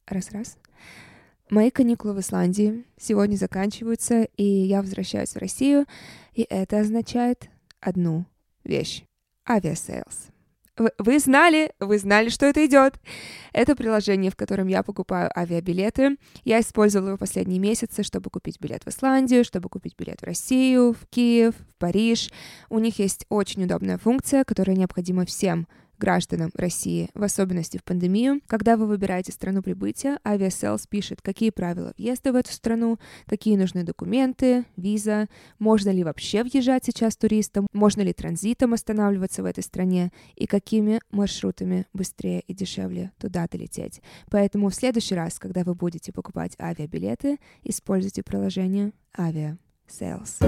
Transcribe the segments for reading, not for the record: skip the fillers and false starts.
Раз-раз. Мои каникулы в Исландии сегодня заканчиваются, и я возвращаюсь в Россию, и это означает одну вещь. Aviasales. Вы знали, что это идет. Это приложение, в котором я покупаю авиабилеты. Я использовала его последние месяцы, чтобы купить билет в Исландию, чтобы купить билет в Россию, в Киев, в Париж. У них есть очень удобная функция, которая необходима всем гражданам России, в особенности в пандемию. Когда вы выбираете страну прибытия, Aviasales пишет, какие правила въезда в эту страну, какие нужны документы, виза, можно ли вообще въезжать сейчас туристам, можно ли транзитом останавливаться в этой стране и какими маршрутами быстрее и дешевле туда долететь. Поэтому в следующий раз, когда вы будете покупать авиабилеты, используйте приложение Aviasales.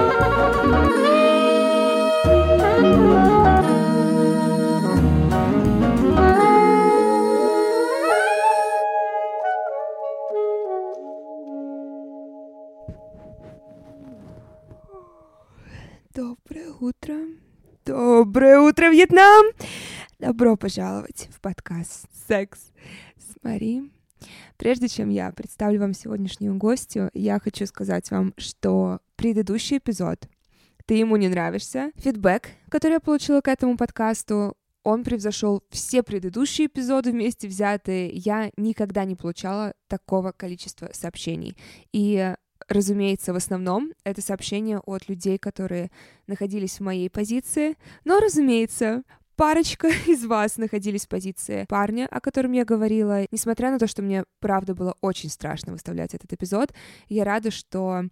Доброе утро. Доброе утро, Вьетнам! Добро пожаловать в подкаст «Секс с Мари». Прежде чем я представлю вам сегодняшнюю гостью, я хочу сказать вам, что предыдущий эпизод «Ты ему не нравишься», фидбэк, который я получила к этому подкасту, он превзошел все предыдущие эпизоды вместе взятые. Я никогда не получала такого количества сообщений. И разумеется, в основном это сообщения от людей, которые находились в моей позиции. Но, разумеется, парочка из вас находились в позиции парня, о котором я говорила. Несмотря на то, что мне, правда, было очень страшно выставлять этот эпизод, я рада, что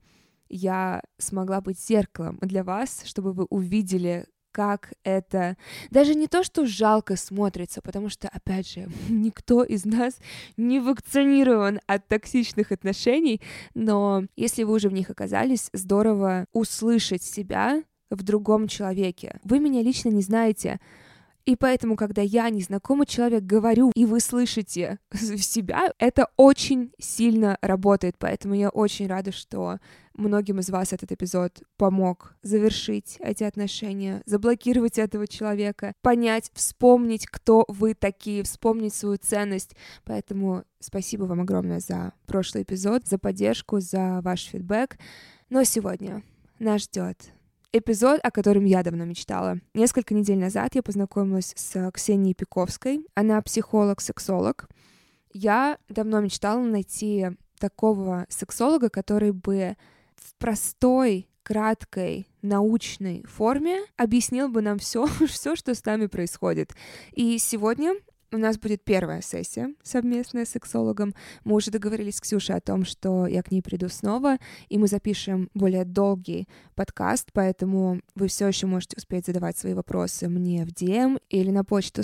я смогла быть зеркалом для вас, чтобы вы увидели, как это даже не то, что жалко смотрится, потому что, опять же, никто из нас не вакцинирован от токсичных отношений, но если вы уже в них оказались, здорово услышать себя в другом человеке. Вы меня лично не знаете, и поэтому, когда я, незнакомый человек, говорю, и вы слышите себя, это очень сильно работает, поэтому я очень рада, что многим из вас этот эпизод помог завершить эти отношения, заблокировать этого человека, понять, вспомнить, кто вы такие, вспомнить свою ценность. Поэтому спасибо вам огромное за прошлый эпизод, за поддержку, за ваш фидбэк. Но сегодня нас ждет эпизод, о котором я давно мечтала. Несколько недель назад я познакомилась с Ксенией Пиковской. Она психолог-сексолог. Я давно мечтала найти такого сексолога, который бы в простой, краткой, научной форме объяснил бы нам все, что с нами происходит. И сегодня у нас будет первая сессия совместная с сексологом. Мы уже договорились с Ксюшей о том, что я к ней приду снова, и мы запишем более долгий подкаст, поэтому вы все еще можете успеть задавать свои вопросы мне в DM или на почту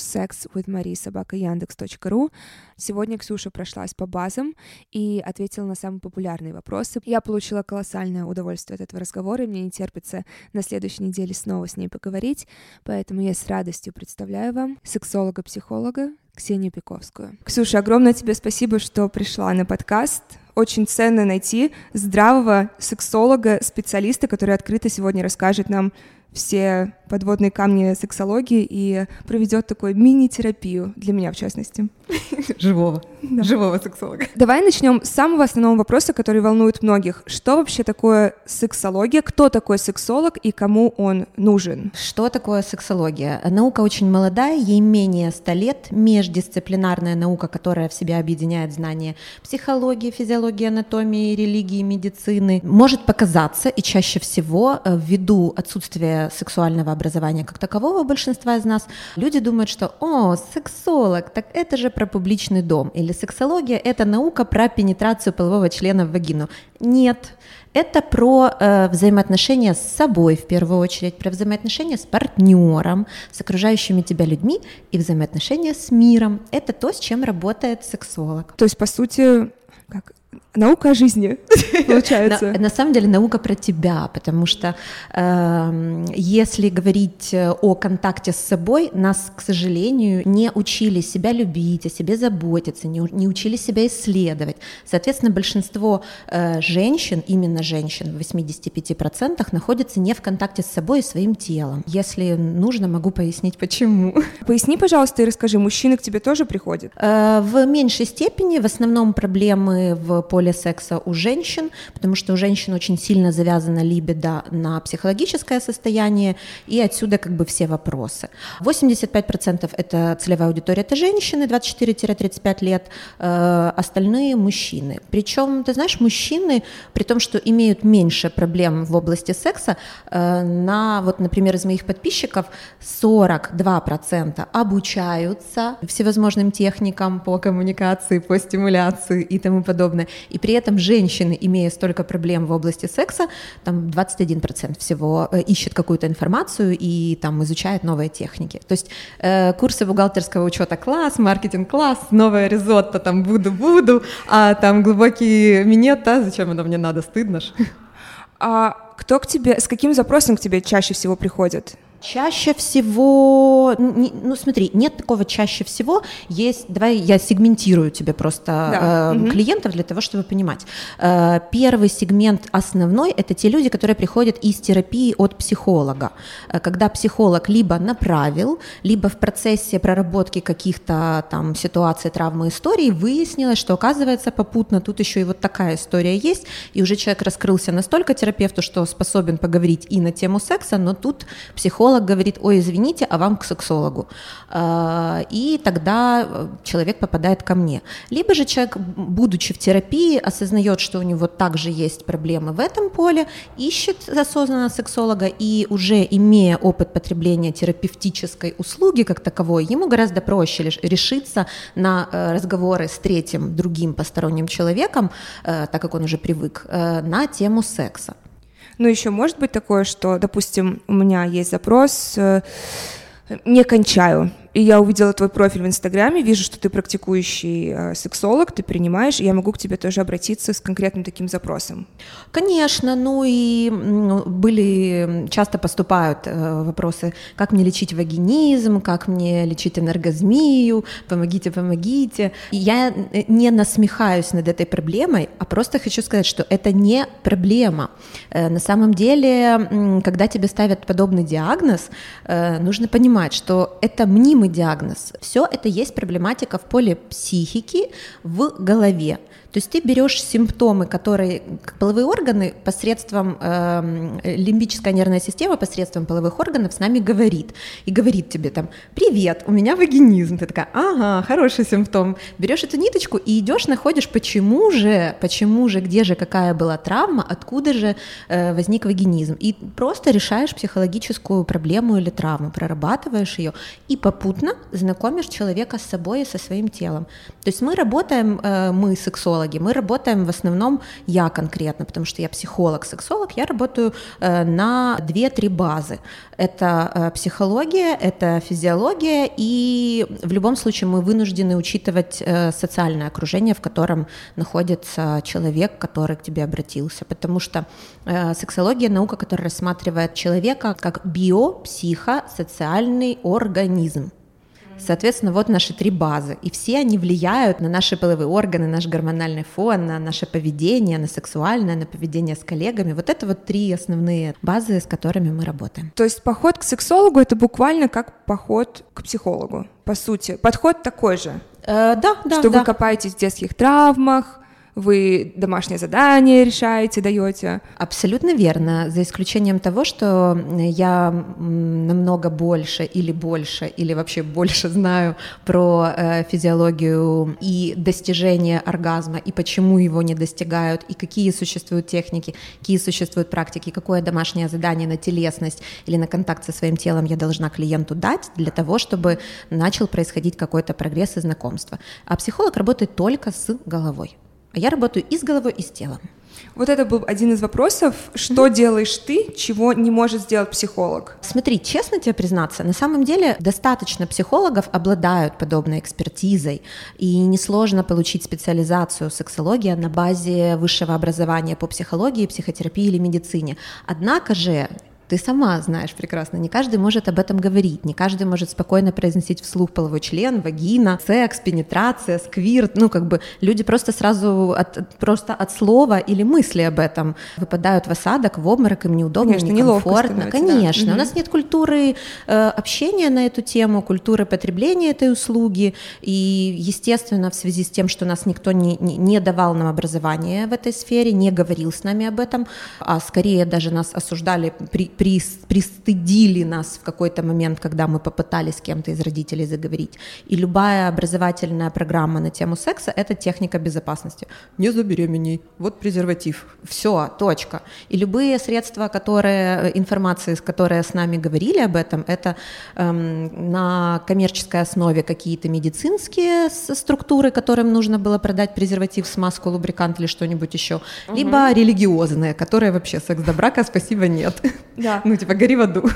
sexwithmarie@yandex.ru. Сегодня Ксюша прошлась по базам и ответила на самые популярные вопросы. Я получила колоссальное удовольствие от этого разговора, и мне не терпится на следующей неделе снова с ней поговорить, поэтому я с радостью представляю вам сексолога-психолога Ксению Пиковскую. Ксюша, огромное тебе спасибо, что пришла на подкаст. Очень ценно найти здравого сексолога, специалиста, который открыто сегодня расскажет нам все подводные камни сексологии и проведет такую мини-терапию, для меня в частности. Живого сексолога. Давай начнем с самого основного вопроса, который волнует многих. Что вообще такое сексология? Кто такой сексолог и кому он нужен? Что такое сексология? Наука очень молодая, ей менее 100 лет, междисциплинарная наука, которая в себя объединяет знания психологии, физиологии, анатомии, религии, медицины. Может показаться, и чаще всего, ввиду отсутствия сексуального образования как такового у большинства из нас, люди думают, что сексолог, так это же про публичный дом, или сексология — это наука про пенетрацию полового члена в вагину. Нет, это про взаимоотношения с собой в первую очередь, про взаимоотношения с партнером, с окружающими тебя людьми и взаимоотношения с миром. Это то, с чем работает сексолог. То есть, по сути, наука о жизни, получается. На самом деле наука про тебя, потому что если говорить о контакте с собой, нас, к сожалению, не учили себя любить, о себе заботиться, не учили себя исследовать. Соответственно, большинство женщин, именно женщин в 85%, находятся не в контакте с собой и своим телом. Если нужно, могу пояснить, почему. Поясни, пожалуйста, и расскажи, мужчины к тебе тоже приходят? В меньшей степени, в основном проблемы в поле секса у женщин, потому что у женщин очень сильно завязана либидо на психологическое состояние, и отсюда как бы все вопросы. 85% это целевая аудитория, это женщины 24-35 лет, остальные мужчины. Причем, ты знаешь, мужчины, при том, что имеют меньше проблем в области секса, вот, например, из моих подписчиков 42% обучаются всевозможным техникам по коммуникации, по стимуляции и тому подобное. И при этом женщины, имея столько проблем в области секса, там 21% всего ищет какую-то информацию и там изучает новые техники. То есть курсы бухгалтерского учета класс, маркетинг класс, новая ризотто, там буду, а там глубокий минет, а зачем оно мне надо, стыдно ж. А кто к тебе, с каким запросом к тебе чаще всего приходят? Чаще всего, смотри, нет такого чаще всего, есть, давай я сегментирую тебе просто клиентов для того, чтобы понимать. Первый сегмент основной – это те люди, которые приходят из терапии от психолога, когда психолог либо направил, либо в процессе проработки каких-то там ситуаций, травмы, историй выяснилось, что оказывается попутно тут еще и вот такая история есть, и уже человек раскрылся настолько терапевту, что способен поговорить и на тему секса, но тут психолог говорит: ой, извините, а вам к сексологу. И тогда человек попадает ко мне. Либо же человек, будучи в терапии, осознает, что у него также есть проблемы в этом поле, ищет осознанно сексолога, и уже имея опыт потребления терапевтической услуги как таковой, ему гораздо проще решиться на разговоры с третьим, другим посторонним человеком, так как он уже привык, на тему секса. Ну, еще может быть такое, что, допустим, у меня есть запрос «не кончаю», и я увидела твой профиль в Инстаграме, вижу, что ты практикующий сексолог, ты принимаешь, и я могу к тебе тоже обратиться с конкретным таким запросом. Конечно, часто поступают вопросы, как мне лечить вагинизм, как мне лечить энергозмию, помогите. И я не насмехаюсь над этой проблемой, а просто хочу сказать, что это не проблема. На самом деле, когда тебе ставят подобный диагноз, нужно понимать, что это мнимый диагноз. Все это есть проблематика в поле психики в голове. То есть ты берешь симптомы, которые половые органы посредством, лимбическая нервная система посредством половых органов с нами говорит. И говорит тебе там: привет, у меня вагинизм. Ты такая: ага, хороший симптом. Берешь эту ниточку и идешь, находишь, почему же, где же, какая была травма, откуда же возник вагинизм. И просто решаешь психологическую проблему или травму, прорабатываешь ее и попутно знакомишь человека с собой и со своим телом. То есть мы работаем, мы сексологи, мы работаем в основном, я конкретно, потому что я психолог-сексолог, я работаю на 2-3 базы. Это психология, это физиология, и в любом случае мы вынуждены учитывать социальное окружение, в котором находится человек, который к тебе обратился, потому что сексология — наука, которая рассматривает человека как биопсихосоциальный организм. Соответственно, вот наши 3 базы, и все они влияют на наши половые органы, наш гормональный фон, на наше поведение, на сексуальное, на поведение с коллегами. Вот это вот 3 основные базы, с которыми мы работаем. То есть поход к сексологу — это буквально как поход к психологу, по сути. Подход такой же. Да. Что вы копаетесь в детских травмах, вы домашнее задание решаете, даете. Абсолютно верно, за исключением того, что я намного больше, или вообще больше знаю про физиологию и достижение оргазма, и почему его не достигают, и какие существуют техники, какие существуют практики, какое домашнее задание на телесность или на контакт со своим телом я должна клиенту дать для того, чтобы начал происходить какой-то прогресс и знакомство. А психолог работает только с головой. А я работаю и с головой, и с телом. Вот это был один из вопросов. Что делаешь ты, чего не может сделать психолог? Смотри, честно тебе признаться, на самом деле достаточно психологов обладают подобной экспертизой, и несложно получить специализацию сексология на базе высшего образования по психологии, психотерапии или медицине. Однако же, ты сама знаешь прекрасно, не каждый может об этом говорить, не каждый может спокойно произносить вслух половой член, вагина, секс, пенетрация, сквирт, люди просто сразу от слова или мысли об этом выпадают в осадок, в обморок, им неудобно, конечно, некомфортно. Конечно, да. У нас нет культуры общения на эту тему, культуры потребления этой услуги, и, естественно, в связи с тем, что нас никто не давал нам образование в этой сфере, не говорил с нами об этом, а скорее даже нас осуждали, пристыдили нас в какой-то момент, когда мы попытались с кем-то из родителей заговорить. И любая образовательная программа на тему секса — это техника безопасности. Не забеременей, вот презерватив. Все, точка. И любые средства, информации, которые с нами говорили об этом, это на коммерческой основе какие-то медицинские структуры, которым нужно было продать презерватив, смазку, лубрикант или что-нибудь еще, либо религиозные, которые вообще секс до брака, спасибо, нет. Да. Гори в аду.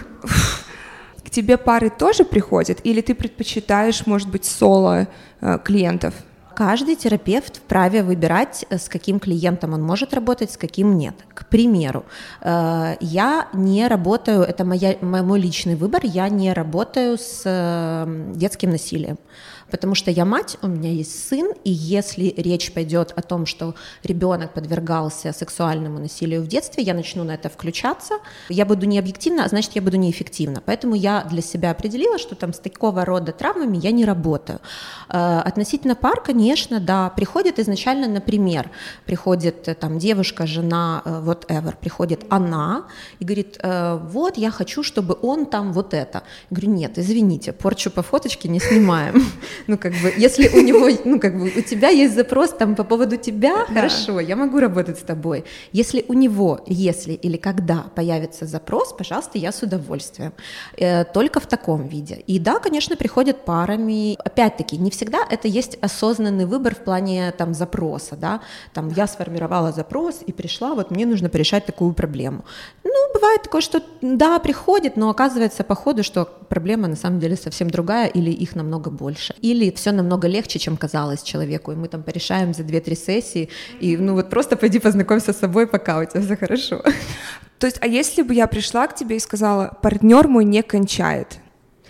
К тебе пары тоже приходят, или ты предпочитаешь, может быть, соло клиентов? Каждый терапевт вправе выбирать, с каким клиентом он может работать, с каким нет. К примеру, я не работаю, это мой личный выбор, я не работаю с детским насилием. Потому что я мать, у меня есть сын, и если речь пойдет о том, что ребенок подвергался сексуальному насилию в детстве, я начну на это включаться, я буду не объективна, а значит, я буду неэффективна. Поэтому я для себя определила, что там с такого рода травмами я не работаю. Относительно пар, конечно, да, приходит изначально, например, приходит там девушка, жена, whatever, приходит она и говорит, вот, я хочу, чтобы он там вот это. Я говорю, нет, извините, порчу по фоточке не снимаем. Если у него, у тебя есть запрос там по поводу тебя, да. Хорошо, я могу работать с тобой. Если у него, или когда появится запрос, пожалуйста, я с удовольствием. Только в таком виде. И да, конечно, приходят парами. Опять-таки, не всегда это есть осознанный выбор в плане там запроса, да. Там я сформировала запрос и пришла, вот мне нужно порешать такую проблему. Бывает такое, что да, приходит, но оказывается по ходу, что проблема на самом деле совсем другая, или их намного больше. Или все намного легче, чем казалось человеку, и мы там порешаем за 2-3 сессии, и просто пойди познакомься с собой, пока у тебя все хорошо. То есть, а если бы я пришла к тебе и сказала, партнер мой не кончает?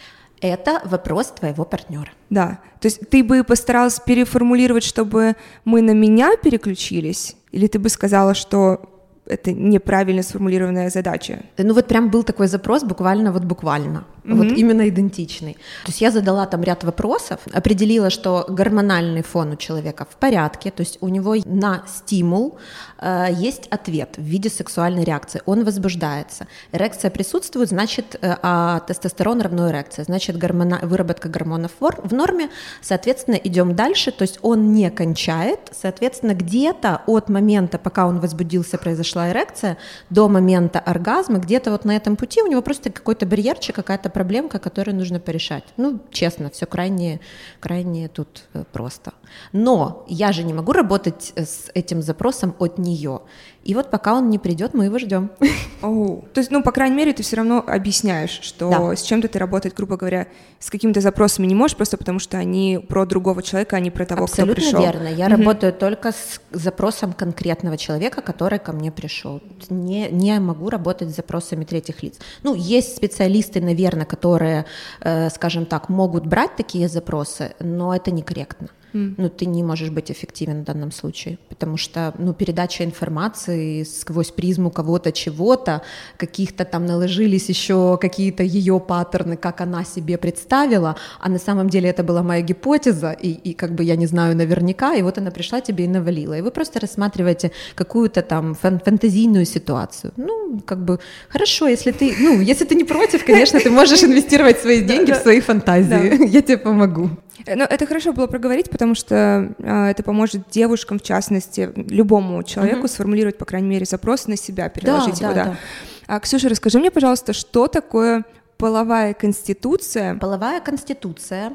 Это вопрос твоего партнера. Да, то есть ты бы постаралась переформулировать, чтобы мы на меня переключились, или ты бы сказала, что это неправильно сформулированная задача? Прям был такой запрос буквально. Вот именно идентичный. То есть я задала там ряд вопросов, определила, что гормональный фон у человека в порядке, то есть у него на стимул есть ответ в виде сексуальной реакции, он возбуждается. Эрекция присутствует, значит, тестостерон равно эрекция, значит, выработка гормонов в норме, соответственно, идем дальше, то есть он не кончает, соответственно, где-то от момента, пока он возбудился, произошла эрекция, до момента оргазма, где-то вот на этом пути у него просто какой-то барьерчик, какая-то проблемка, которую нужно порешать. Честно, все крайне тут просто. Но я же не могу работать с этим запросом от нее. И вот пока он не придет, мы его ждем. То есть, по крайней мере, ты все равно объясняешь, что да. С чем-то ты работать, грубо говоря, с какими-то запросами не можешь, просто потому что они про другого человека, а не про того, абсолютно кто пришел. Абсолютно верно. Я работаю только с запросом конкретного человека, который ко мне пришел. Не могу работать с запросами третьих лиц. Есть специалисты, наверное, которые, скажем так, могут брать такие запросы, но это некорректно. Ты не можешь быть эффективен в данном случае, потому что передача информации сквозь призму кого-то, чего-то, каких-то там наложились еще какие-то ее паттерны, как она себе представила, а на самом деле это была моя гипотеза, и я не знаю наверняка, и вот она пришла тебе и навалила, и вы просто рассматриваете какую-то там фантазийную ситуацию. Хорошо, если ты не против, конечно, ты можешь инвестировать свои деньги в свои фантазии, я тебе помогу. Но это хорошо было проговорить, потому что это поможет девушкам, в частности, любому человеку сформулировать, по крайней мере, запрос на себя, переложить его. Да. Ксюша, расскажи мне, пожалуйста, что такое половая конституция. Половая конституция,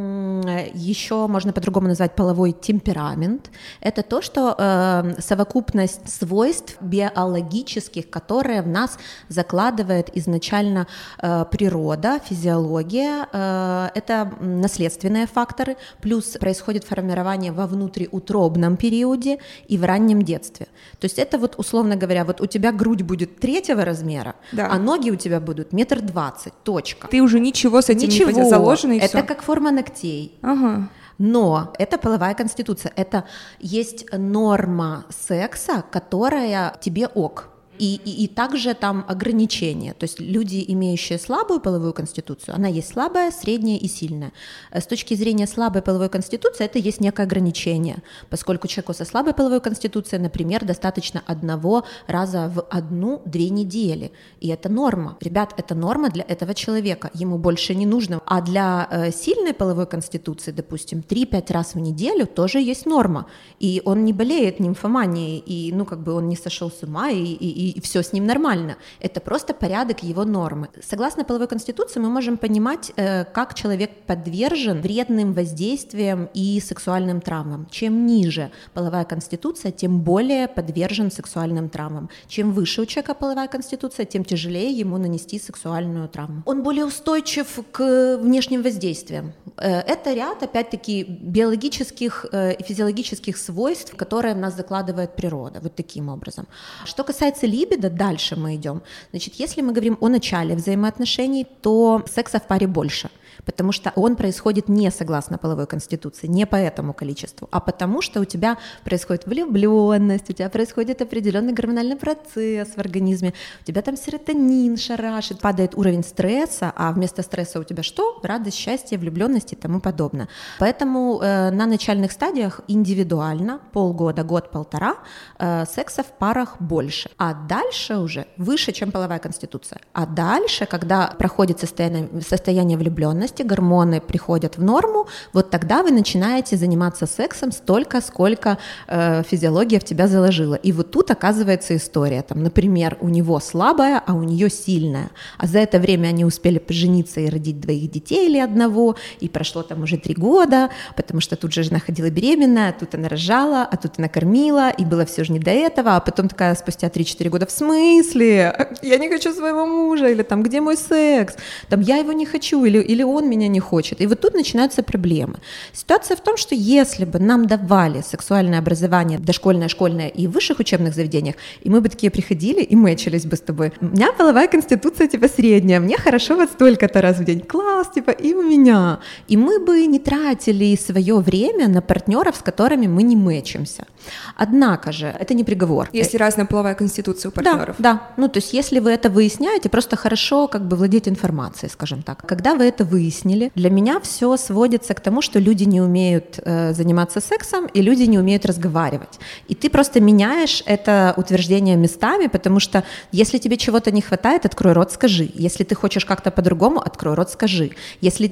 еще можно по-другому назвать половой темперамент, это то, что совокупность свойств биологических, которые в нас закладывает изначально природа, физиология, это наследственные факторы, плюс происходит формирование во внутриутробном периоде и в раннем детстве. То есть это вот, условно говоря, вот у тебя грудь будет 3-го размера, да, а ноги у тебя будут 1,20 м, точка. Ты уже ничего с этим не заложено, и это всё. как форма ногтей. Ага. Но это половая конституция, это есть норма секса, которая тебе ок. И также там ограничения, то есть люди, имеющие слабую половую конституцию, она есть слабая, средняя и сильная. С точки зрения слабой половой конституции это есть некое ограничение, поскольку человеку со слабой половой конституцией, например, достаточно 1 раза в 1-2 недели, и это норма. Ребят, это норма для этого человека, ему больше не нужно. А для сильной половой конституции, допустим, 3-5 раз в неделю тоже есть норма, и он не болеет нимфоманией, и он не сошел с ума, и все с ним нормально. Это просто порядок его нормы. Согласно половой конституции мы можем понимать, как человек подвержен вредным воздействиям и сексуальным травмам. Чем ниже половая конституция, тем более подвержен сексуальным травмам. Чем выше у человека половая конституция, тем тяжелее ему нанести сексуальную травму. Он более устойчив к внешним воздействиям. Это ряд, опять-таки, биологических и физиологических свойств, которые в нас закладывает природа, вот таким образом. Что касается либидо, дальше мы идем. Значит, если мы говорим о начале взаимоотношений, то секса в паре больше, потому что он происходит не согласно половой конституции, не по этому количеству, а потому что у тебя происходит влюбленность, у тебя происходит определенный гормональный процесс в организме, у тебя там серотонин шарашит, падает уровень стресса, а вместо стресса у тебя что? Радость, счастье, влюбленность и тому подобное. Поэтому на начальных стадиях индивидуально, полгода, год-полтора, секса в парах больше, а дальше уже выше, чем половая конституция. А дальше, когда проходит состояние влюбленности, гормоны приходят в норму, вот тогда вы начинаете заниматься сексом столько, сколько физиология в тебя заложила. И вот тут оказывается история. Там, например, у него слабая, а у нее сильная. А за это время они успели пожениться и родить 2 детей или 1, и прошло там уже 3 года, потому что тут же жена ходила беременная, а тут она рожала, а тут она кормила, и было все же не до этого, а потом такая спустя 3-4 года: в смысле? Я не хочу своего мужа, или там, где мой секс? Там, я его не хочу, или он меня не хочет. И вот тут начинаются проблемы. Ситуация в том, что если бы нам давали сексуальное образование дошкольное, школьное и в высших учебных заведениях, и мы бы такие приходили и мэчились бы с тобой: у меня половая конституция типа средняя, мне хорошо вот столько-то раз в день, класс, типа, и у меня. И мы бы не тратили свое время на партнеров, с которыми мы не мэчимся. Однако же, это не приговор. Если разная половая конституция у партнеров. Да. Ну, то есть, если вы это выясняете, просто хорошо владеть информацией, скажем так. Когда вы это выяснили, для меня все сводится к тому, что люди не умеют заниматься сексом, и люди не умеют разговаривать. И ты просто меняешь это утверждение местами, потому что если тебе чего-то не хватает, открой рот, скажи. Если ты хочешь как-то по-другому, открой рот, скажи. Если,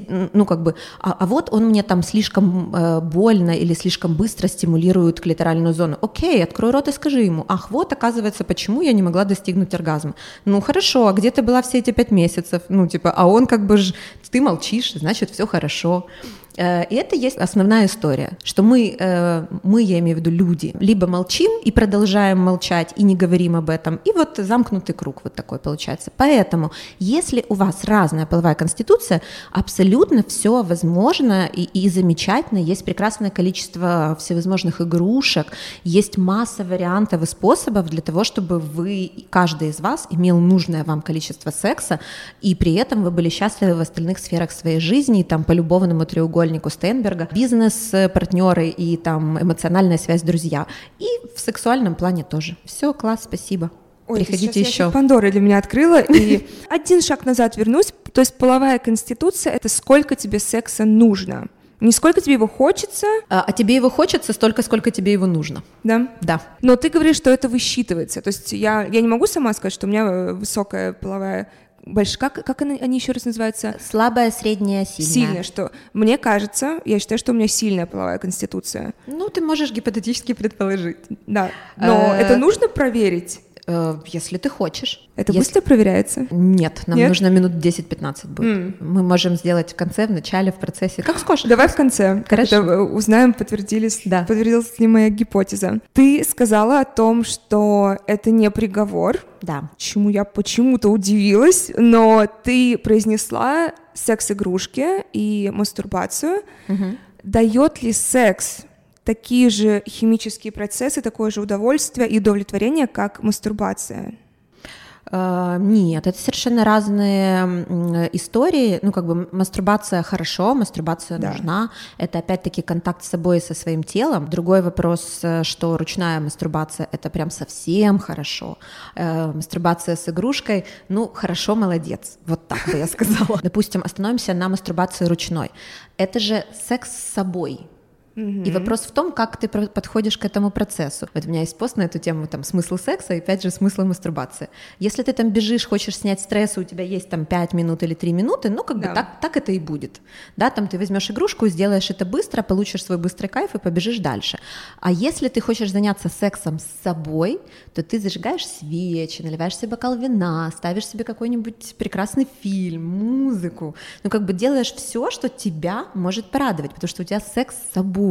а вот он мне там слишком больно или слишком быстро стимулирует клиторальную зону. Окей, открой рот и скажи ему: ах, вот, оказывается, почему я не могла достигнуть оргазма. Ну, хорошо, а где ты была все эти 5 месяцев? А он ты молчишь, значит, все хорошо. И это есть основная история, что мы, я имею в виду люди, либо молчим и продолжаем молчать и не говорим об этом, и вот замкнутый круг вот такой получается. Поэтому, если у вас разная половая конституция, абсолютно все возможно и замечательно, есть прекрасное количество всевозможных игрушек, есть масса вариантов и способов для того, чтобы каждый из вас имел нужное вам количество секса, и при этом вы были счастливы в остальных сферах своей жизни, и там по любовному треугольнику Стейнберга, бизнес-партнеры и там эмоциональная связь, друзья. И в сексуальном плане тоже. Все, класс, спасибо. Ой, приходите еще. Пандора для меня открыла, и один шаг назад вернусь. То есть половая конституция — это сколько тебе секса нужно. Не сколько тебе его хочется. А тебе его хочется столько, сколько тебе его нужно. Да? Да. Но ты говоришь, что это высчитывается. То есть я не могу сама сказать, что у меня высокая половая. Как они еще раз называются? Слабая, средняя, сильная. Сильная, что мне кажется, я считаю, что у меня сильная половая конституция. Ну, ты можешь гипотетически предположить. Да, но это нужно проверить? Если ты хочешь. Это быстро проверяется? Нет, нам нужно минут 10-15 будет. Мы можем сделать в конце, в начале, в процессе, как скажешь. Давай в конце. Хорошо. Узнаем, подтвердилась ли моя гипотеза. Ты сказала о том, что это не приговор. Да. Чему я почему-то удивилась, но ты произнесла секс-игрушки и мастурбацию. Дает ли секс такие же химические процессы, такое же удовольствие и удовлетворение, как мастурбация? Нет, это совершенно разные истории. Мастурбация хорошо, мастурбация нужна. Это опять-таки контакт с собой и со своим телом. Другой вопрос, что ручная мастурбация — это прям совсем хорошо. Мастурбация с игрушкой, хорошо, молодец. Вот так бы я сказала. Допустим, остановимся на мастурбации ручной. Это же секс с собой. И вопрос в том, как ты подходишь к этому процессу. Вот у меня есть пост на эту тему, смысл секса и, опять же, смысл мастурбации. Если ты бежишь, хочешь снять стресс, у тебя есть 5 минут или 3 минуты, так это и будет. Да, ты возьмешь игрушку, сделаешь это быстро, получишь свой быстрый кайф и побежишь дальше. А если ты хочешь заняться сексом с собой, то ты зажигаешь свечи, наливаешь себе бокал вина, ставишь себе какой-нибудь прекрасный фильм, музыку. Делаешь все, что тебя может порадовать, потому что у тебя секс с собой.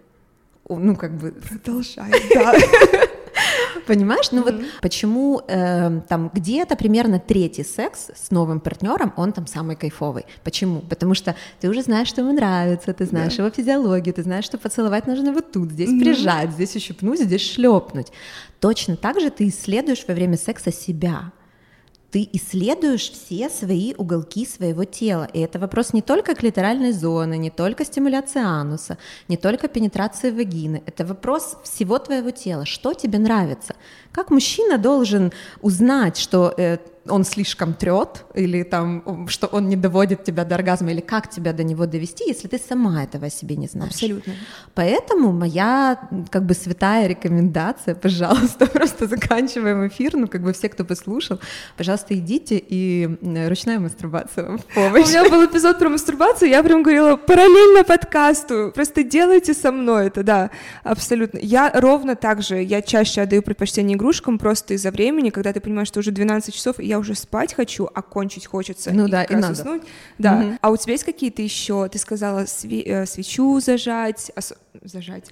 Продолжай, да. Понимаешь? Почему где-то примерно третий секс с новым партнером, он самый кайфовый. Почему? Потому что ты уже знаешь, что ему нравится, ты знаешь его физиологию, ты знаешь, что поцеловать нужно вот тут, здесь прижать, здесь ущипнуть, здесь шлепнуть. Точно так же ты исследуешь во время секса себя. Ты исследуешь все свои уголки своего тела. И это вопрос не только клиторальной зоны, не только стимуляции ануса, не только пенетрации вагины. Это вопрос всего твоего тела. Что тебе нравится? Как мужчина должен узнать, что он слишком трет, или что он не доводит тебя до оргазма, или как тебя до него довести, если ты сама этого о себе не знаешь. Абсолютно. Поэтому моя святая рекомендация, пожалуйста, просто заканчиваем эфир, все, кто послушал, пожалуйста, идите, и ручная мастурбация вам в помощь. У меня был эпизод про мастурбацию, я прям говорила параллельно подкасту, просто делайте со мной это, да, абсолютно. Я ровно так же, я чаще отдаю предпочтение игрушкам просто из-за времени, когда ты понимаешь, что уже 12 часов, и я уже спать хочу, а кончить хочется. И надо. Уснуть. Да. А у тебя есть какие-то еще? Ты сказала свечу зажать. Зажать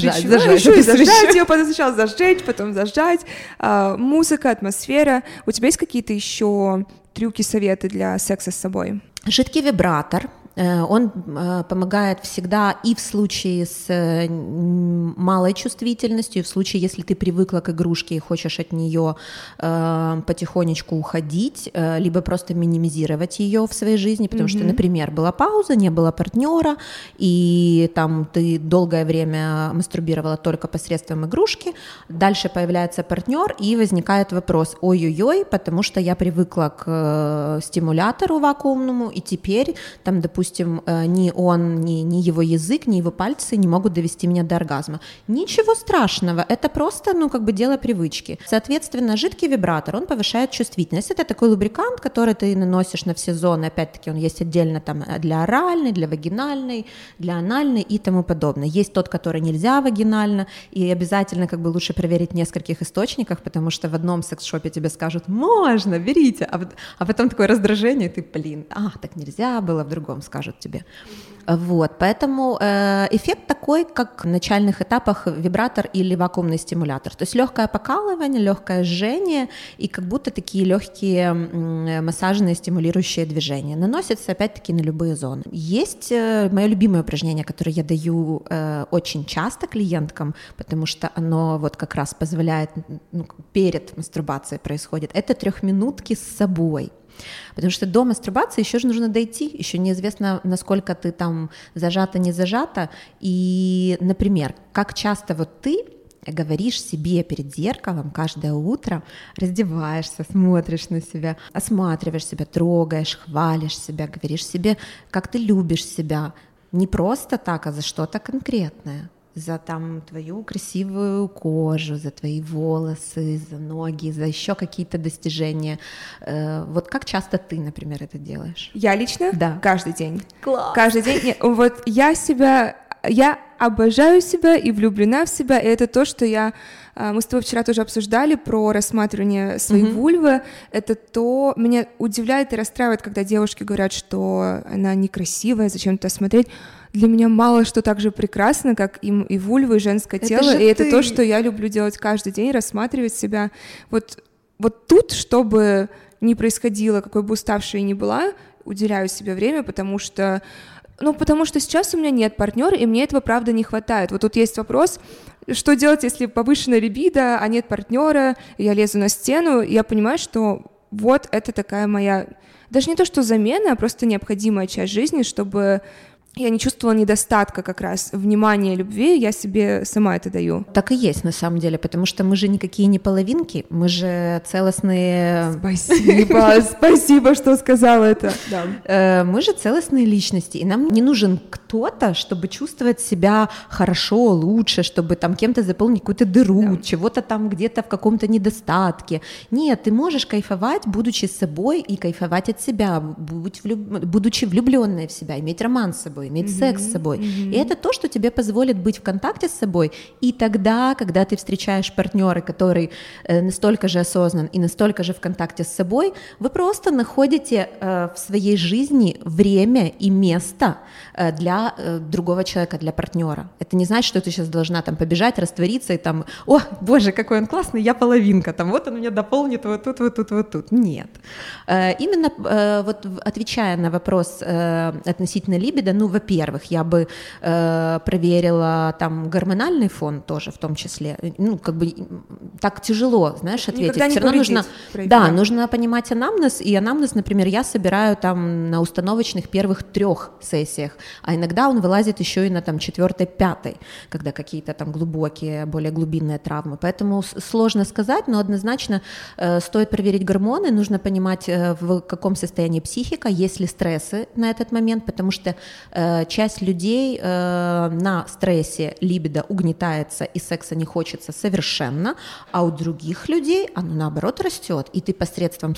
ее, потом сначала зажечь, потом зажать. Музыка, атмосфера. У тебя есть какие-то еще трюки, советы для секса с собой? Жидкий вибратор. Он помогает всегда и в случае с малой чувствительностью, и в случае, если ты привыкла к игрушке и хочешь от нее потихонечку уходить, либо просто минимизировать ее в своей жизни, потому что, например, была пауза, не было партнера, и ты долгое время мастурбировала только посредством игрушки, дальше появляется партнер, и возникает вопрос: ой-ой-ой, потому что я привыкла к стимулятору вакуумному, и теперь допустим, ни он, ни его язык, ни его пальцы не могут довести меня до оргазма. Ничего страшного, это просто, дело привычки. Соответственно, жидкий вибратор, он повышает чувствительность. Это такой лубрикант, который ты наносишь на все зоны, опять-таки он есть отдельно для оральной, для вагинальной, для анальной и тому подобное. Есть тот, который нельзя вагинально, и обязательно лучше проверить в нескольких источниках, потому что в одном секс-шопе тебе скажут: можно, берите, а потом такое раздражение, и ты, так нельзя было, в другом скажут тебе. Поэтому эффект такой, как в начальных этапах вибратор или вакуумный стимулятор. То есть легкое покалывание, легкое жжение и как будто такие легкие массажные стимулирующие движения. Наносятся опять-таки на любые зоны. Есть мое любимое упражнение, которое я даю очень часто клиенткам, потому что оно как раз позволяет, перед мастурбацией происходит. Это 3-минутки с собой. Потому что до мастурбации еще же нужно дойти, еще неизвестно, насколько ты зажата, не зажата. И, например, как часто ты говоришь себе перед зеркалом каждое утро, раздеваешься, смотришь на себя, осматриваешь себя, трогаешь, хвалишь себя, говоришь себе, как ты любишь себя. Не просто так, а за что-то конкретное. За твою красивую кожу, за твои волосы, за ноги, за еще какие-то достижения. Как часто ты, например, это делаешь? Я лично? Да. Каждый день. Класс! Каждый день. Я обожаю себя и влюблена в себя, и это то, что мы с тобой вчера тоже обсуждали про рассматривание своей вульвы, это то, меня удивляет и расстраивает, когда девушки говорят, что она некрасивая, зачем это смотреть. Для меня мало что так же прекрасно, как и вульва, и женское тело, и это то, что я люблю делать каждый день, рассматривать себя. Вот тут, чтобы не происходило, какой бы уставшей я ни была, уделяю себе время, потому что сейчас у меня нет партнера, и мне этого, правда, не хватает. Вот тут есть вопрос, что делать, если повышенная либидо, а нет партнера, я лезу на стену, и я понимаю, что вот это такая моя, даже не то, что замена, а просто необходимая часть жизни, чтобы я не чувствовала недостатка как раз внимания, любви, я себе сама это даю. Так и есть на самом деле, потому что мы же никакие не половинки, мы же целостные... Спасибо, что сказала это. Мы же целостные личности, и нам не нужен кто-то, чтобы чувствовать себя хорошо, лучше, чтобы там кем-то заполнить какую-то дыру, чего-то там где-то в каком-то недостатке. Нет, ты можешь кайфовать, будучи собой, и кайфовать от себя, будучи влюбленной в себя, иметь роман с собой, иметь секс с собой. И это то, что тебе позволит быть в контакте с собой. И тогда, когда ты встречаешь партнера, который настолько же осознан и настолько же в контакте с собой, вы просто находите в своей жизни время и место для другого человека, для партнера. Это не значит, что ты сейчас должна там побежать, раствориться и там, о, боже, какой он классный, я половинка, там вот он меня дополнит вот тут, вот тут, вот тут. Нет. Именно вот отвечая на вопрос относительно либидо, во-первых, я бы проверила там гормональный фон тоже в том числе. Как бы так тяжело, знаешь, ответить. Все равно нужно понимать анамнез, и анамнез, например, я собираю там на установочных первых 3 сессиях, а иногда он вылазит еще и на там 4-5, когда какие-то там глубокие, более глубинные травмы. Поэтому сложно сказать, но однозначно стоит проверить гормоны, нужно понимать, в каком состоянии психика, есть ли стрессы на этот момент, потому что часть людей на стрессе либидо угнетается и секса не хочется совершенно, а у других людей оно наоборот растет, и ты посредством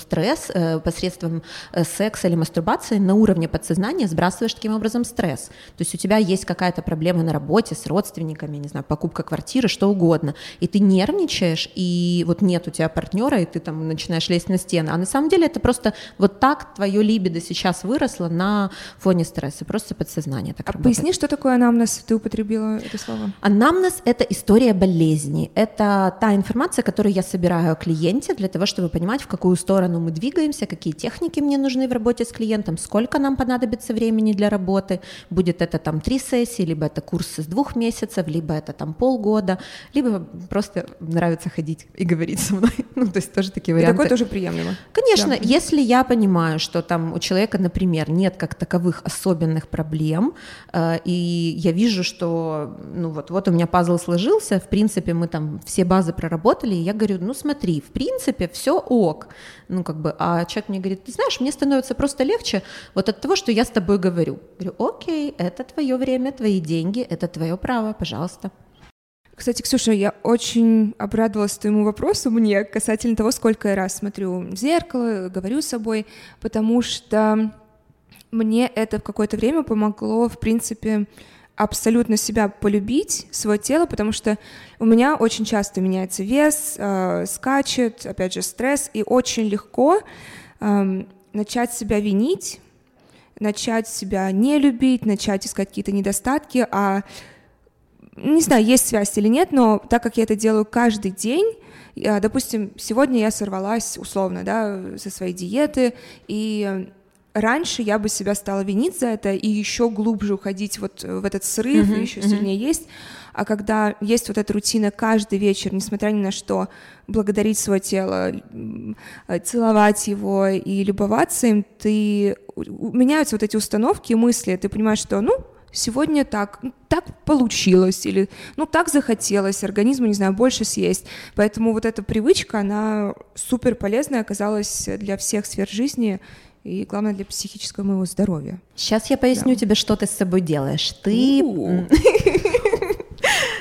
секса или мастурбации на уровне подсознания сбрасываешь таким образом стресс. То есть у тебя есть какая-то проблема на работе с родственниками, не знаю, покупка квартиры, что угодно, и ты нервничаешь, и вот нет у тебя партнера, и ты там начинаешь лезть на стены, а на самом деле это просто вот так твое либидо сейчас выросло на фоне стресса, просто подсознание так работает. Поясни, что такое анамнез, ты употребила это слово. Анамнез — это история болезни, это та информация, которую я собираю о клиенте для того, чтобы понимать, в какую сторону мы двигаемся, какие техники мне нужны в работе с клиентом, сколько нам понадобится времени для работы, будет это там 3 сессии, либо это курс из 2 месяцев, либо это там полгода, либо просто нравится ходить и говорить со мной, то есть тоже такие варианты. И такое тоже приемлемо. Конечно, если я понимаю, что там у человека, например, нет как таковых особенных проблем, и я вижу, что вот у меня пазл сложился, в принципе, мы там все базы проработали, и я говорю, смотри, в принципе, все ок, а человек мне говорит, ты знаешь, мне становится просто легче вот от того, что я с тобой говорю. Говорю, окей, это твое время, твои деньги, это твое право, пожалуйста. Кстати, Ксюша, я очень обрадовалась твоему вопросу мне касательно того, сколько я раз смотрю в зеркало, говорю с собой, потому что мне это в какое-то время помогло, в принципе, абсолютно себя полюбить, свое тело, потому что у меня очень часто меняется вес, скачет, опять же, стресс, и очень легко начать себя винить, начать себя не любить, начать искать какие-то недостатки, не знаю, есть связь или нет, но так как я это делаю каждый день, допустим, сегодня я сорвалась условно, со своей диеты, и раньше я бы себя стала винить за это и еще глубже уходить вот в этот срыв, и еще сильнее есть. А когда есть вот эта рутина каждый вечер, несмотря ни на что, благодарить свое тело, целовать его и любоваться им, меняются вот эти установки и мысли, ты понимаешь, что, сегодня так получилось, или, так захотелось, организму, не знаю, больше съесть. Поэтому вот эта привычка, она супер полезная оказалась для всех сфер жизни, и, главное, для психического моего здоровья. Сейчас я поясню тебе, что ты с собой делаешь.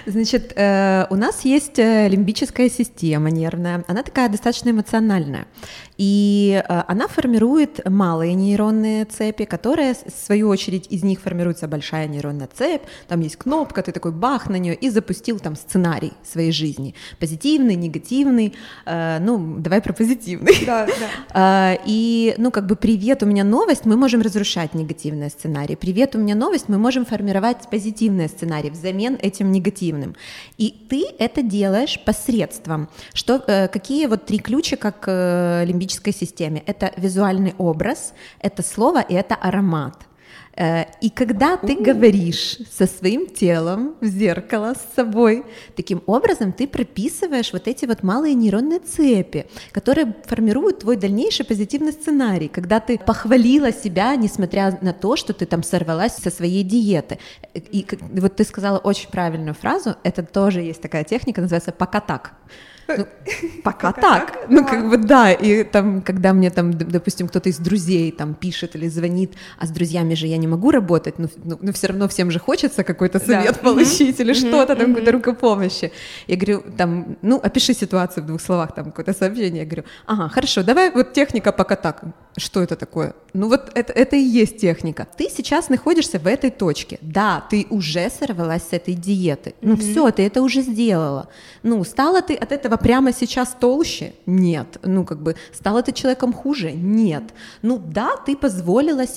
Значит, у нас есть лимбическая система нервная, она такая достаточно эмоциональная, и она формирует малые нейронные цепи, которые, в свою очередь, из них формируется большая нейронная цепь, там есть кнопка, ты такой бах на нее и запустил там сценарий своей жизни, позитивный, негативный, давай про позитивный. Да, да. И, как бы, привет, у меня новость, мы можем разрушать негативный сценарий, привет, у меня новость, мы можем формировать позитивный сценарий взамен этим негативным. И ты это делаешь посредством, какие вот 3 ключика к лимбической системе? Это визуальный образ, это слово и это аромат. И когда ты говоришь со своим телом в зеркало, с собой, таким образом ты прописываешь вот эти вот малые нейронные цепи, которые формируют твой дальнейший позитивный сценарий, когда ты похвалила себя, несмотря на то, что ты там сорвалась со своей диеты. И вот ты сказала очень правильную фразу, это тоже есть такая техника, называется «пока так». Пока так. Да, и там, когда мне там, допустим, кто-то из друзей там пишет или звонит, а с друзьями же я не могу работать, но все равно всем же хочется какой-то совет получить или что-то, там, какой-то рукопомощи. Я говорю, там, опиши ситуацию в 2 словах, там, какое-то сообщение. Я говорю, ага, хорошо, давай вот техника пока так. Что это такое? Вот это и есть техника. Ты сейчас находишься в этой точке. Да, ты уже сорвалась с этой диеты. Все, ты это уже сделала. Стала ты от этого прямо сейчас толще? Нет. Стала ты человеком хуже? Нет. Да, ты позволила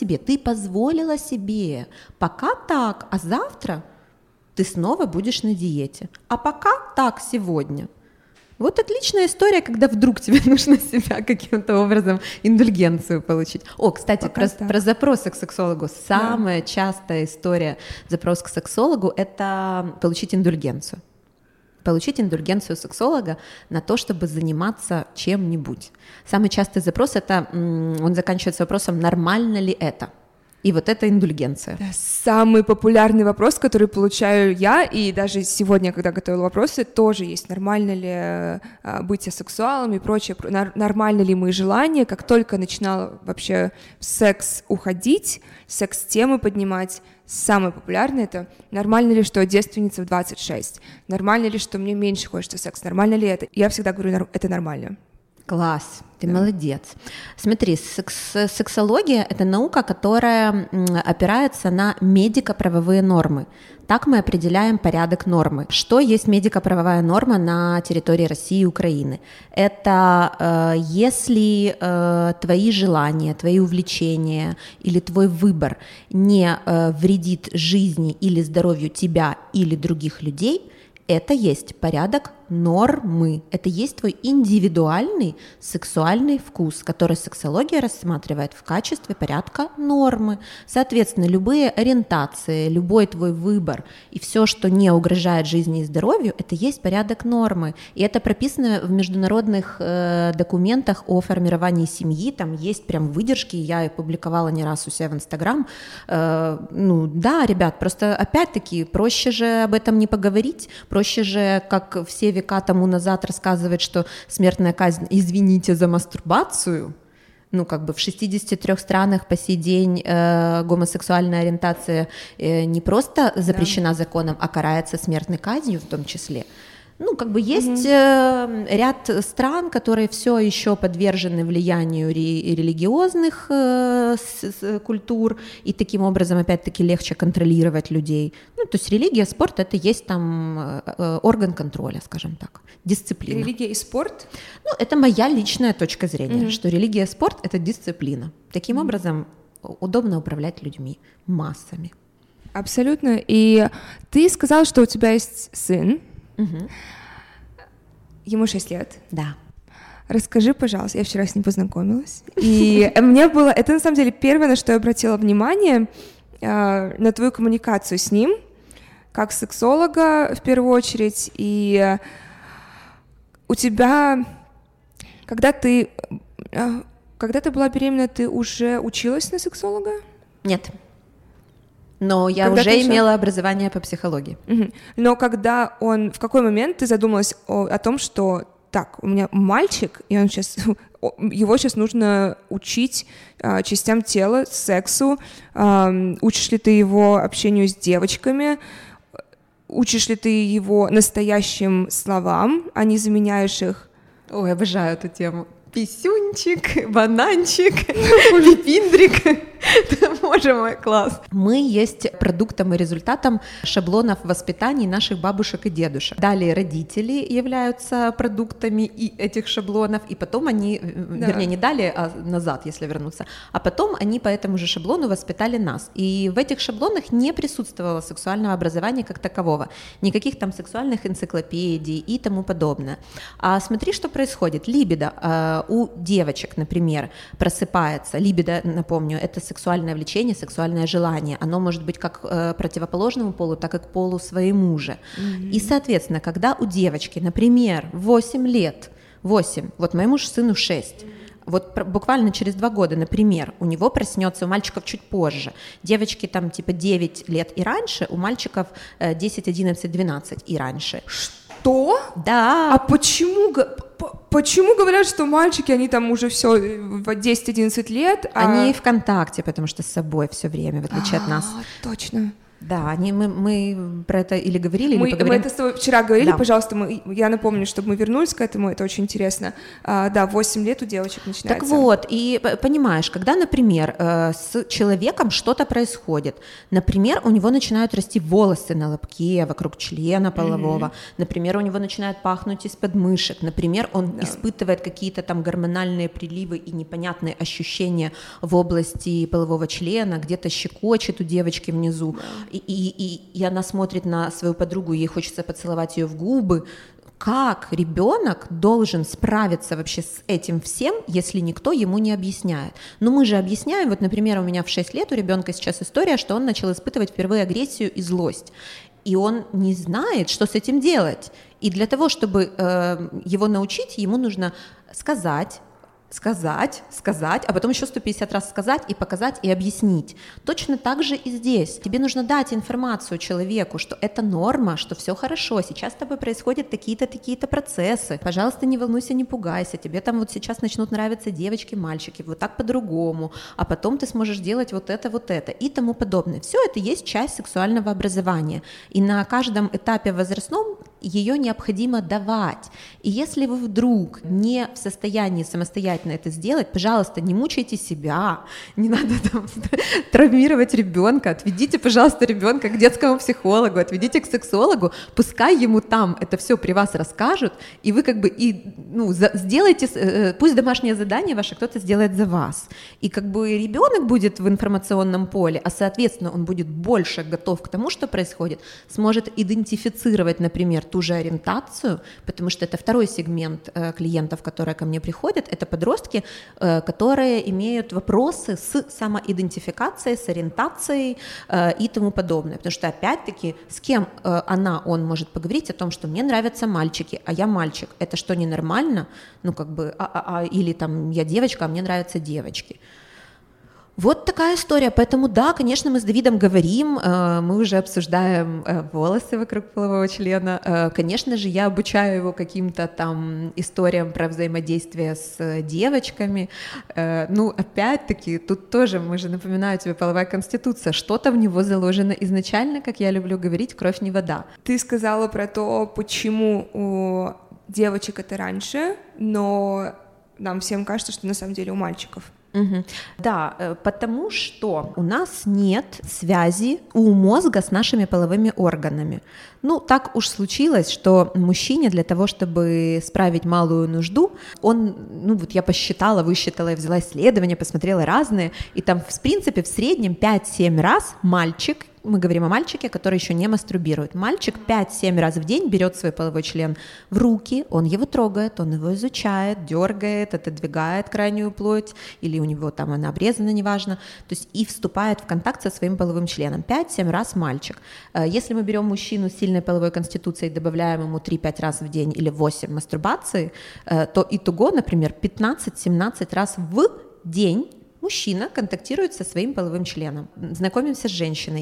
себе. Пока так, а завтра ты снова будешь на диете. А пока так сегодня. Вот отличная история, когда вдруг тебе нужно себя каким-то образом индульгенцию получить. Кстати, про запросы к сексологу. Самая частая история запрос к сексологу — это получить индульгенцию. Получить индульгенцию сексолога на то, чтобы заниматься чем-нибудь. Самый частый запрос — это, он заканчивается вопросом «нормально ли это?». И вот это индульгенция. Да, самый популярный вопрос, который получаю я, и даже сегодня, когда готовила вопросы, тоже есть: нормально ли быть асексуалом и прочее, нормально ли мои желания. Как только начинала вообще в секс уходить, секс-темы поднимать, самое популярное — это нормально ли, что девственница в 26, нормально ли, что мне меньше хочется секс, нормально ли это. Я всегда говорю, это нормально. Класс, ты молодец. Смотри, сексология — это наука, которая опирается на медико-правовые нормы. Так мы определяем порядок нормы. Что есть медико-правовая норма на территории России и Украины? Это если твои желания, твои увлечения или твой выбор не вредит жизни или здоровью тебя или других людей, это есть порядок нормы. Это есть твой индивидуальный сексуальный вкус, который сексология рассматривает в качестве порядка нормы. Соответственно, любые ориентации, любой твой выбор и все, что не угрожает жизни и здоровью, это есть порядок нормы. И это прописано в международных документах о формировании семьи. Там есть прям выдержки, я их публиковала не раз у себя в Инстаграм. Да, ребят, просто опять-таки проще же об этом не поговорить, проще же, как все века тому назад рассказывать, что смертная казнь, извините за мастурбацию, в 63 странах по сей день гомосексуальная ориентация не просто запрещена законом, а карается смертной казнью в том числе. Есть ряд стран, которые все еще подвержены влиянию религиозных культур, и таким образом, опять-таки, легче контролировать людей. То есть религия, спорт — это есть там орган контроля, скажем так, дисциплина. Религия и спорт? Это моя личная точка зрения, что религия и спорт — это дисциплина. Таким образом, удобно управлять людьми, массами. Абсолютно. И ты сказал, что у тебя есть сын. Угу. Ему 6 лет. Да. Расскажи, пожалуйста, я вчера с ним познакомилась, и это на самом деле первое, на что я обратила внимание, на твою коммуникацию с ним, как сексолога в первую очередь, и у тебя, когда ты была беременна, ты уже училась на сексолога? Нет. Но я когда уже имела образование по психологии. Угу. Но в какой момент ты задумалась о том, что так, у меня мальчик, и его сейчас нужно учить частям тела, сексу, учишь ли ты его общению с девочками? учишь ли ты его настоящим словам, а не заменяешь их? Ой, обожаю эту тему. Писюнчик, бананчик, пипиндрик. Боже мой, класс. Мы есть продуктом и результатом шаблонов воспитаний наших бабушек и дедушек. Далее родители являются продуктами и этих шаблонов, и потом они, вернее, не далее, а назад, если вернуться, а потом они по этому же шаблону воспитали нас. И в этих шаблонах не присутствовало сексуального образования как такового, никаких там сексуальных энциклопедий и тому подобное. А смотри, что происходит. Либидо у девочек, например, просыпается. Либидо, напомню, это сексуальное влечение, сексуальное желание. Оно может быть как противоположному полу, так и к полу своему же. И, соответственно, когда у девочки, например, 8 лет, 8, вот моему сыну 6, вот буквально через 2 года, например, у него проснется, у мальчиков чуть позже, девочки там типа 9 лет и раньше, у мальчиков 10, 11, 12 и раньше. Что? Да. А почему говорят, что мальчики, они там уже все в 10-11 лет? Они в контакте, потому что с собой все время, в отличие от нас. Точно. Да, мы про это или говорили, или поговорим. Мы это с тобой вчера говорили, да. Пожалуйста, я напомню, чтобы мы вернулись к этому, это очень интересно. Да, 8 лет у девочек начинается. Так вот, и понимаешь, когда, например, с человеком что-то происходит, например, у него начинают расти волосы на лобке, вокруг члена полового, например, у него начинает пахнуть из подмышек, например, он испытывает какие-то там гормональные приливы и непонятные ощущения в области полового члена, где-то щекочет у девочки внизу, и она смотрит на свою подругу, ей хочется поцеловать ее в губы. Как ребенок должен справиться вообще с этим всем, если никто ему не объясняет? Ну, мы же объясняем, вот, например, у меня в 6 лет у ребенка сейчас история, что он начал испытывать впервые агрессию и злость, и он не знает, что с этим делать. И для того, чтобы его научить, ему нужно сказать, а потом еще 150 раз сказать и показать и объяснить. Точно так же и здесь. Тебе нужно дать информацию человеку, что это норма, что все хорошо, сейчас с тобой происходят такие-то процессы. Пожалуйста, не волнуйся, не пугайся, тебе там вот сейчас начнут нравиться девочки, мальчики, вот так по-другому, а потом ты сможешь делать вот это и тому подобное. Все это есть часть сексуального образования, и на каждом этапе возрастном ее необходимо давать. И если вы вдруг не в состоянии самостоятельно это сделать, пожалуйста, не мучайте себя, не надо там травмировать ребенка, отведите, пожалуйста, ребенка к детскому психологу, отведите к сексологу, пускай ему там это все при вас расскажут, и вы как бы сделайте, пусть домашнее задание ваше кто-то сделает за вас, и как бы ребенок будет в информационном поле, а соответственно он будет больше готов к тому, что происходит, сможет идентифицировать, например, ту же ориентацию, потому что это второй сегмент клиентов, которые ко мне приходят, это подростки, которые имеют вопросы с самоидентификацией, с ориентацией и тому подобное, потому что опять-таки с кем он может поговорить о том, что мне нравятся мальчики, а я мальчик, это что, ненормально? Ну как бы, или там я девочка, а мне нравятся девочки. Вот такая история, поэтому да, конечно, мы с Давидом говорим, мы уже обсуждаем волосы вокруг полового члена, конечно же, я обучаю его каким-то там историям про взаимодействие с девочками, ну, опять-таки, тут тоже, мы же, напоминаю тебе, половая конституция, что-то в него заложено изначально, как я люблю говорить, кровь не вода. Ты сказала про то, почему у девочек это раньше, но нам всем кажется, что на самом деле у мальчиков. Угу. Да, потому что у нас нет связи у мозга с нашими половыми органами. Ну, так уж случилось, что мужчине для того, чтобы справить малую нужду, он, ну вот я посчитала, высчитала, я взяла исследования, посмотрела разные, и там в принципе в среднем 5-7 раз мальчик, мы говорим о мальчике, который еще не мастурбирует. Мальчик 5-7 раз в день берет свой половой член в руки, он его трогает, он его изучает, дергает, отодвигает крайнюю плоть, или у него там она обрезана, неважно, то есть и вступает в контакт со своим половым членом. 5-7 раз мальчик. Если мы берем мужчину с сильной половой конституцией и добавляем ему 3-5 раз в день или 8 мастурбаций, то итого, например, 15-17 раз в день мужчина контактирует со своим половым членом. Знакомимся с женщиной.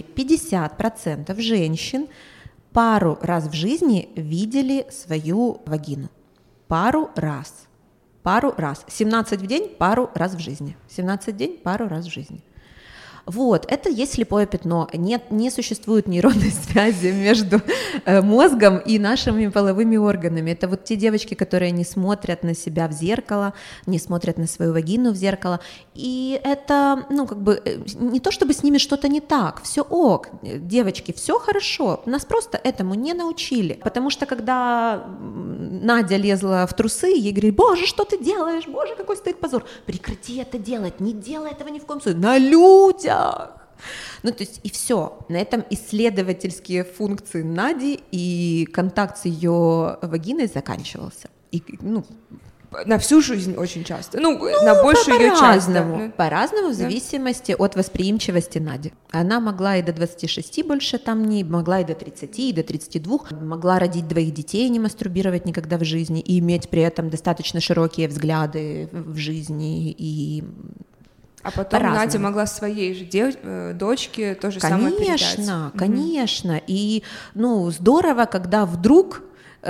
50% женщин пару раз в жизни видели свою вагину. Пару раз. 17 в день, пару раз в жизни. 17 в день, пару раз в жизни. Вот, это есть слепое пятно. Не существует нейронной связи между мозгом и нашими половыми органами. Это вот те девочки, которые не смотрят на себя в зеркало, не смотрят на свою вагину в зеркало. И это, не то чтобы с ними что-то не так, все ок, девочки, все хорошо, нас просто этому не научили. Потому что когда Надя лезла в трусы, ей говорили: боже, что ты делаешь, боже, какой стыд, позор. Прекрати это делать, не делай этого ни в коем случае, на людях. То есть и все. На этом исследовательские функции Нади и контакт с ее вагиной заканчивался. На всю жизнь очень часто, на большую ее часть. По-разному, в зависимости от восприимчивости Нади. Она могла и до 26 больше могла и до 30, и до 32, могла родить 2 детей, не мастурбировать никогда в жизни, и иметь при этом достаточно широкие взгляды в жизни, А потом Надя могла своей же дочке то же самое передать. Конечно. И здорово, когда вдруг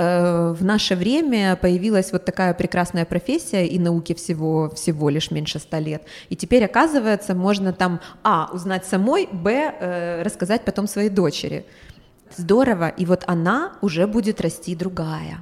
в наше время появилась вот такая прекрасная профессия, и науке всего лишь меньше 100 лет. И теперь, оказывается, можно узнать самой, рассказать потом своей дочери. Здорово, и вот она уже будет расти другая.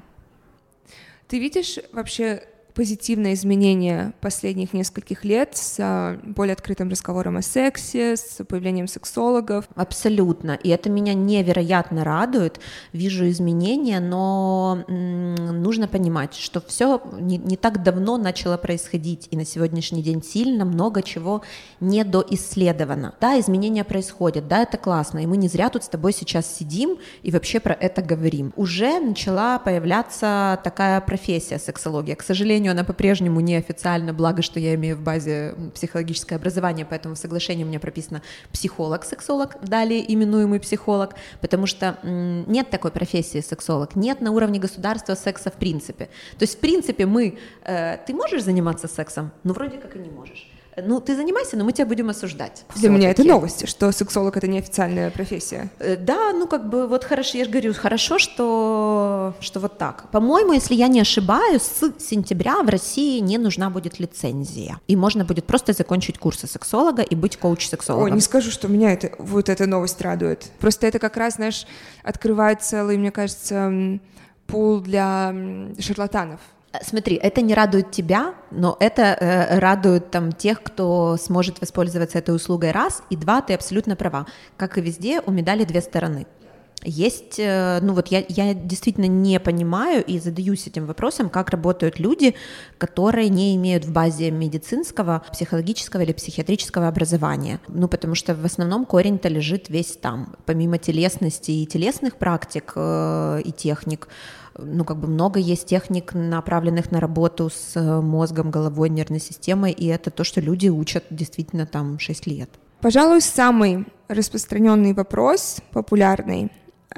Ты видишь вообще позитивное изменение последних нескольких лет с более открытым разговором о сексе, с появлением сексологов? Абсолютно, и это меня невероятно радует. Вижу изменения, но нужно понимать, что все не так давно начало происходить, и на сегодняшний день сильно много чего недоисследовано. Да, изменения происходят, да, это классно, и мы не зря тут с тобой сейчас сидим и вообще про это говорим. Уже начала появляться такая профессия сексология. К сожалению, она по-прежнему неофициальна, благо, что я имею в базе психологическое образование, поэтому в соглашении у меня прописано психолог-сексолог, далее именуемый психолог, потому что нет такой профессии сексолог, нет на уровне государства секса в принципе. То есть в принципе ты можешь заниматься сексом? Вроде как и не можешь. Ты занимайся, но мы тебя будем осуждать. Для меня это новость, что сексолог — это неофициальная профессия. Да, вот хорошо, я же говорю, хорошо, что вот так. По-моему, если я не ошибаюсь, с сентября в России не нужна будет лицензия, и можно будет просто закончить курсы сексолога и быть коуч-сексологом. Не скажу, что меня эта новость радует. Просто это как раз, открывает целый, мне кажется, пул для шарлатанов. Смотри, это не радует тебя, но это радует тех, кто сможет воспользоваться этой услугой, раз, и два, ты абсолютно права. Как и везде, у медали 2 стороны. Есть, я действительно не понимаю и задаюсь этим вопросом, как работают люди, которые не имеют в базе медицинского, психологического или психиатрического образования. Потому что в основном корень-то лежит весь там. Помимо телесности и телесных практик и техник, много есть техник, направленных на работу с мозгом, головой, нервной системой, и это то, что люди учат действительно 6 лет. Пожалуй, самый распространенный вопрос, популярный,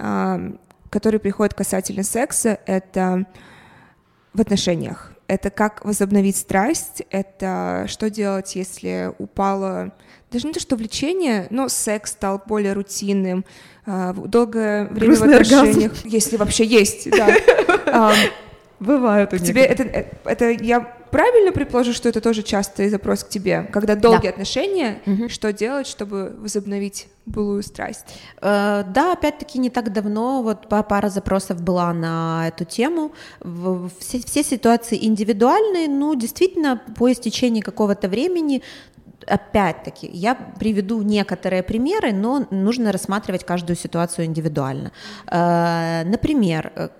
который приходит касательно секса, это в отношениях. Это как возобновить страсть, это что делать, если упало, даже не то, что влечение, но секс стал более рутинным, долгое время в отношениях, если вообще есть, да. Бывают у них. Тебе это я правильно предположу, что это тоже частый запрос к тебе, когда долгие отношения, что делать, чтобы возобновить былую страсть? Да, опять-таки не так давно пара запросов была на эту тему. Все ситуации индивидуальные, действительно по истечении какого-то времени. Опять-таки, я приведу некоторые примеры, но нужно рассматривать каждую ситуацию индивидуально. Например,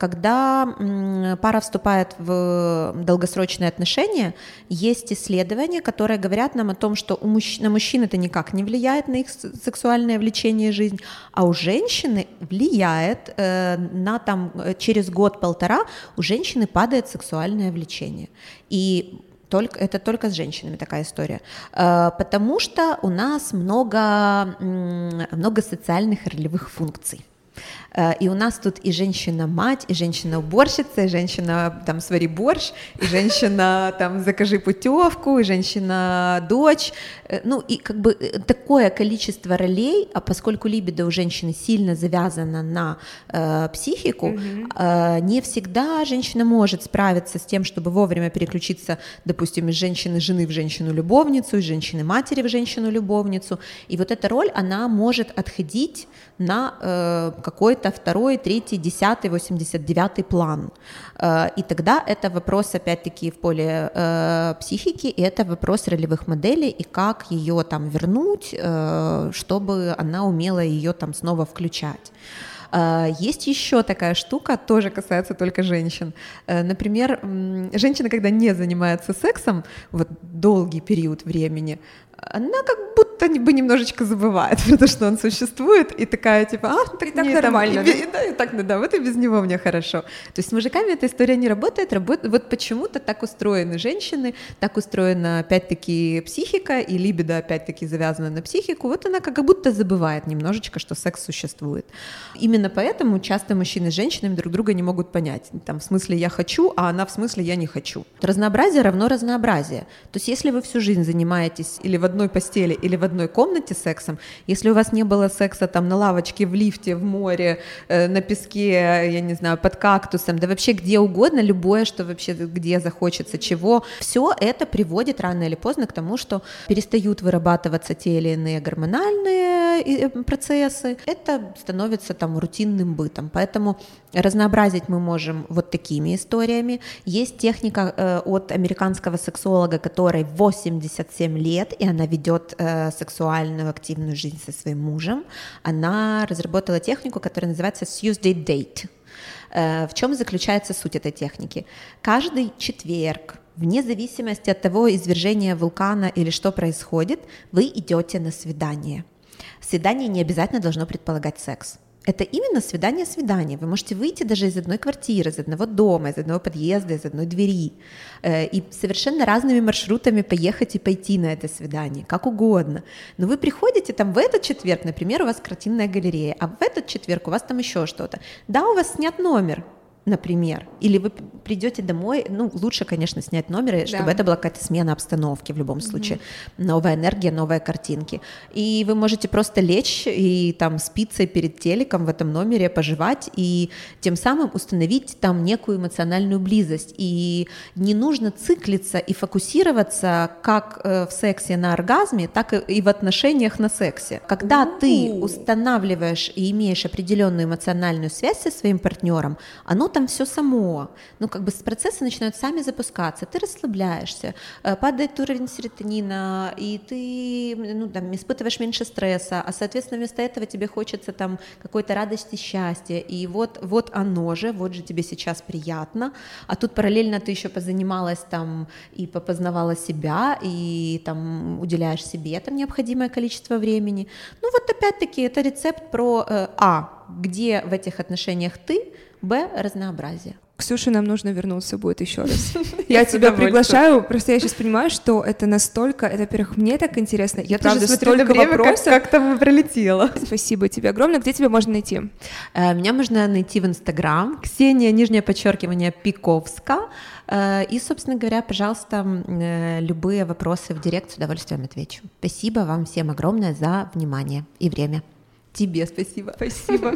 когда пара вступает в долгосрочные отношения, есть исследования, которые говорят нам о том, что на мужчин это никак не влияет на их сексуальное влечение и жизнь, а у женщины влияет через год-полтора у женщины падает сексуальное влечение. И это только с женщинами такая история, потому что у нас много социальных ролевых функций. И у нас тут и женщина-мать, и женщина-уборщица, и женщина там свари борщ, и женщина там закажи путевку, и женщина-дочь. Ну и как бы такое количество ролей, а поскольку либидо у женщины сильно завязано на психику, не всегда женщина может справиться с тем, чтобы вовремя переключиться, допустим, из женщины-жены в женщину-любовницу, из женщины-матери в женщину-любовницу. И вот эта роль, она может отходить на какой-то 2-й, 3-й, 10-й, 89-й план. И тогда это вопрос, опять-таки, в поле психики, и это вопрос ролевых моделей, и как ее там вернуть, чтобы она умела ее там снова включать. Есть еще такая штука, тоже касается только женщин. Например, женщина, когда не занимается сексом вот долгий период времени, она как будто бы немножечко забывает, потому что он существует, и такая типа, так нормально, да, вот и без него мне хорошо. То есть с мужиками эта история не работает, вот почему-то так устроены женщины, так устроена опять-таки психика, и либидо опять-таки завязана на психику, вот она как будто забывает немножечко, что секс существует. Именно поэтому часто мужчины с женщинами друг друга не могут понять, там в смысле я хочу, а она в смысле я не хочу. Разнообразие равно разнообразие. То есть если вы всю жизнь занимаетесь или в одной постели, или в одной комнате сексом, если у вас не было секса там на лавочке, в лифте, в море, на песке, я не знаю, под кактусом, да вообще где угодно, любое, что вообще где захочется чего, все это приводит рано или поздно к тому, что перестают вырабатываться те или иные гормональные процессы, это становится там рутинным бытом, поэтому разнообразить мы можем вот такими историями. Есть техника от американского сексолога, которой 87 лет, и она ведет сексуальную активную жизнь со своим мужем. Она разработала технику, которая называется Tuesday Date. В чем заключается суть этой техники? Каждый четверг, вне зависимости от того, извержения вулкана или что происходит, вы идете на свидание. Свидание не обязательно должно предполагать секс. Это именно свидание. Вы можете выйти даже из одной квартиры, из одного дома, из одного подъезда, из одной двери и совершенно разными маршрутами поехать и пойти на это свидание, как угодно. Но вы приходите там в этот четверг, например, у вас картинная галерея, а в этот четверг у вас там еще что-то. Да, у вас снят номер, например, или вы придете домой, ну, лучше, конечно, снять номер, чтобы это была какая-то смена обстановки в любом случае, новая энергия, новые картинки, и вы можете просто лечь и там с пиццей перед телеком в этом номере пожевать и тем самым установить там некую эмоциональную близость, и не нужно циклиться и фокусироваться как в сексе на оргазме, так и в отношениях на сексе. Когда ты устанавливаешь и имеешь определенную эмоциональную связь со своим партнером, оно там все само, ну как бы процессы начинают сами запускаться, ты расслабляешься, падает уровень серотонина, и ты, ну, там, испытываешь меньше стресса, а соответственно вместо этого тебе хочется там какой-то радости, счастья, и вот оно же, вот же тебе сейчас приятно, а тут параллельно ты еще позанималась там и попознавала себя, и там уделяешь себе там необходимое количество времени. Ну вот опять-таки это рецепт про где в этих отношениях ты, Б, разнообразие. Ксюша, нам нужно вернуться будет еще раз. Я тебя приглашаю, просто я сейчас понимаю, что это настолько, это, во-первых, мне так интересно. Я тоже смотрю на время, как там пролетело. Спасибо тебе огромное. Где тебя можно найти? Меня можно найти в Инстаграм, Ксения, _ Пиковска. И, собственно говоря, пожалуйста, любые вопросы в директ с удовольствием отвечу. Спасибо вам всем огромное за внимание и время. Тебе спасибо. Спасибо.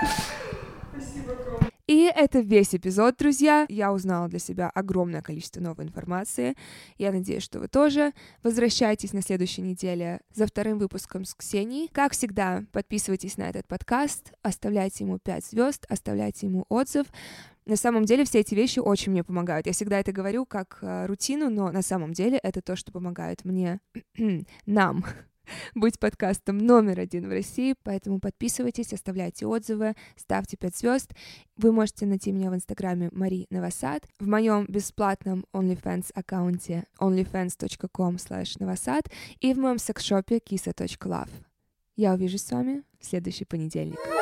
И это весь эпизод, друзья. Я узнала для себя огромное количество новой информации. Я надеюсь, что вы тоже. Возвращайтесь на следующей неделе за вторым выпуском с Ксенией. Как всегда, подписывайтесь на этот подкаст, оставляйте ему 5 звезд, оставляйте ему отзыв. На самом деле все эти вещи очень мне помогают. Я всегда это говорю как рутину, но на самом деле это то, что помогает мне, нам, быть подкастом номер 1 в России, поэтому подписывайтесь, оставляйте отзывы, ставьте 5 звезд. Вы можете найти меня в инстаграме Мари Новосад, в моем бесплатном OnlyFans аккаунте onlyfans.com/Novosad и в моем секс-шопе kisa.love. Я увижусь с вами в следующий понедельник.